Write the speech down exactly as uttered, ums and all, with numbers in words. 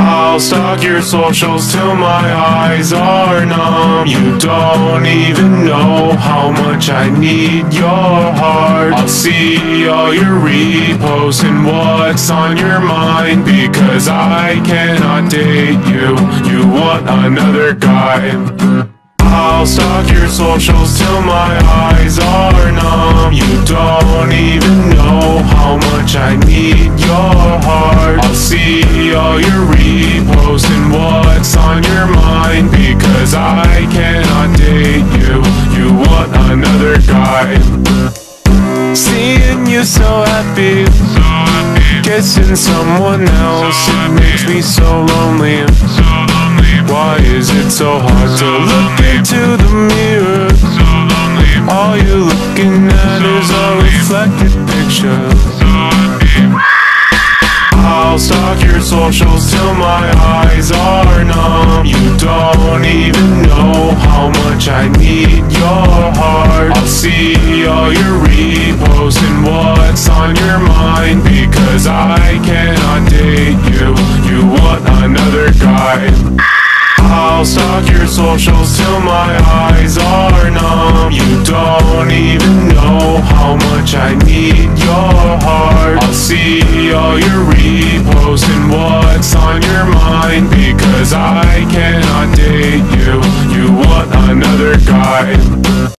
I'll stalk your socials till my eyes are numb. You don't even know how much I need your heart. I'll see all your reposts and what's on your mind, because I cannot date you. You want another guy. I'll stalk your socials till my eyes are numb. You don't even know how much I need your heart. I'll see all your reposts and what's on your mind, because I cannot date you. You want another guy. Seeing you so happy, kissing someone else, it makes me so lonely. Why is it so hard to look into the mirror? All you're looking at is a reflected picture. I'll stalk your socials till my eyes are numb. You don't even know how much I need your heart. I'll see all your reposts and what's on your mind, because I cannot date you. You want another guy. I'll stalk your socials till my eyes are numb. You don't even know how much I need your heart. I'll see all your reposts and what's on your mind, because I cannot date you. You want another guy.